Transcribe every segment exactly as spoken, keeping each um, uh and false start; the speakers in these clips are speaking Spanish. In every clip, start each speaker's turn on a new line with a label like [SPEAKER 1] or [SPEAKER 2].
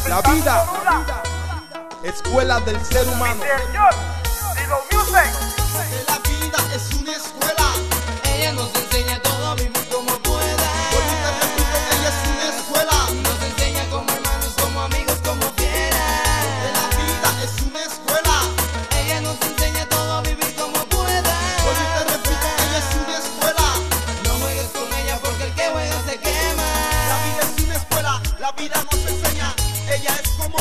[SPEAKER 1] La vida, escuela del ser humano.
[SPEAKER 2] La vida es una escuela.
[SPEAKER 3] Ella nos enseña todo a vivir como pueda.
[SPEAKER 2] Ahorita repito, ella es una escuela.
[SPEAKER 3] Nos enseña como hermanos, como amigos, como fieras.
[SPEAKER 2] La vida es una escuela.
[SPEAKER 3] Ella nos enseña todo a vivir como pueda.
[SPEAKER 2] Ahorita repito, ella es una escuela.
[SPEAKER 3] No juegues con ella porque el que juega se quema.
[SPEAKER 2] La vida es una escuela. La vida nos enseña. Ella es como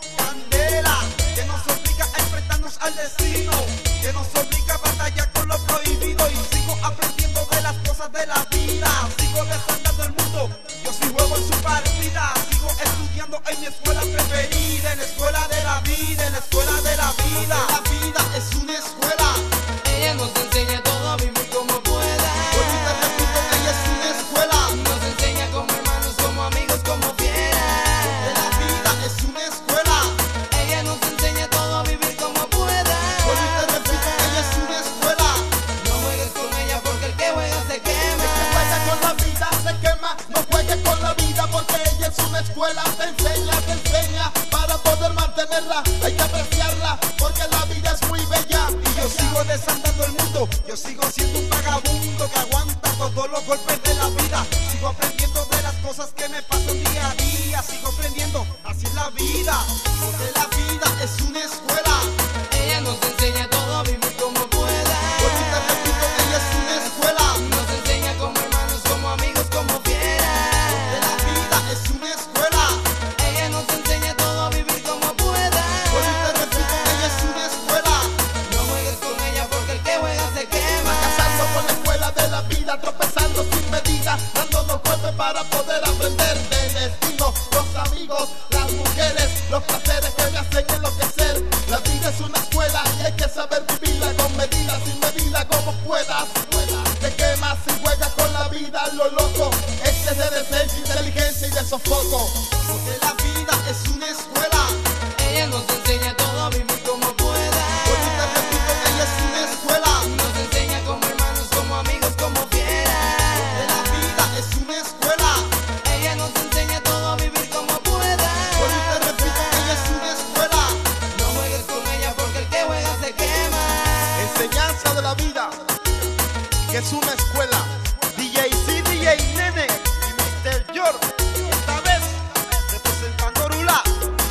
[SPEAKER 2] candela que nos obliga a enfrentarnos al destino, que nos obliga a batallar con lo prohibido. Y sigo aprendiendo de las cosas de la vida. Sigo desandando el mundo, yo sí juego en su partida. Sigo estudiando en mi escuela preferida, en la escuela de la vida, en la escuela de la vida. La vida es una escuela.
[SPEAKER 3] Ella nos enseña todo a vivir como pueda.
[SPEAKER 2] Ahorita repito, ella es una escuela.
[SPEAKER 3] Nos enseña como hermanos, como amigos, como fieras.
[SPEAKER 2] La vida es una escuela.
[SPEAKER 3] Ella nos enseña todo a vivir como pueda.
[SPEAKER 2] Ahorita repito, ella es una escuela.
[SPEAKER 3] No juegues con ella porque el que juega se quema.
[SPEAKER 2] El que juega con la vida se quema. No juegues con la vida porque ella es una escuela. Te enseña, te enseña. Para poder mantenerla hay que apreciarla, porque la vida es muy bella. Y yo sigo desandando el mundo. Yo sigo siendo un vagabundo que aguanta todos los golpes de la vida. Sigo aprendiendo de las cosas que me pasan día a día. Sigo aprendiendo, así es la vida. Porque la vida es una escuela.
[SPEAKER 3] Ella nos enseña todo a vivir como pueda.
[SPEAKER 2] Ahorita repito, ella es una escuela.
[SPEAKER 3] Nos enseña como hermanos, como amigos, como fieras.
[SPEAKER 2] La vida es una escuela.
[SPEAKER 3] Ella nos enseña todo a vivir como pueda.
[SPEAKER 2] Ahorita repito, ella es una escuela.
[SPEAKER 3] No juegues con ella porque el que juega se quema.
[SPEAKER 2] Fracasando con la escuela de la vida, tropezando sin medida, dándonos golpes para poder aprender del destino. Los amigos, las mujeres, los placeres que me hacen enloquecer. La vida es una escuela y hay que saber vivirla con medida, sin medida, como puedas. Te quemas y juegas con la vida, lo loco. Este es de decencia, inteligencia y de sofoco. Porque la vida es una escuela.
[SPEAKER 3] Ella nos enseña todo a vivir como pueda.
[SPEAKER 2] Ahorita repito, ella es una escuela.
[SPEAKER 3] Nos enseña como hermanos, como amigos, como fieras.
[SPEAKER 2] La vida es una escuela.
[SPEAKER 3] Ella nos enseña todo a vivir como pueda.
[SPEAKER 2] Ahorita repito, ella es una escuela.
[SPEAKER 3] No juegues con ella porque el que juega se quema.
[SPEAKER 2] Enseñanza de la vida, que es una escuela. D J C, D J Nene y mister York, esta vez representando Rula.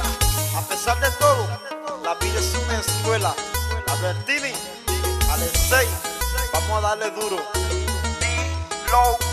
[SPEAKER 2] A pesar de todo, la vida es una escuela. Albertini, Alexei, vamos a darle duro. D-Low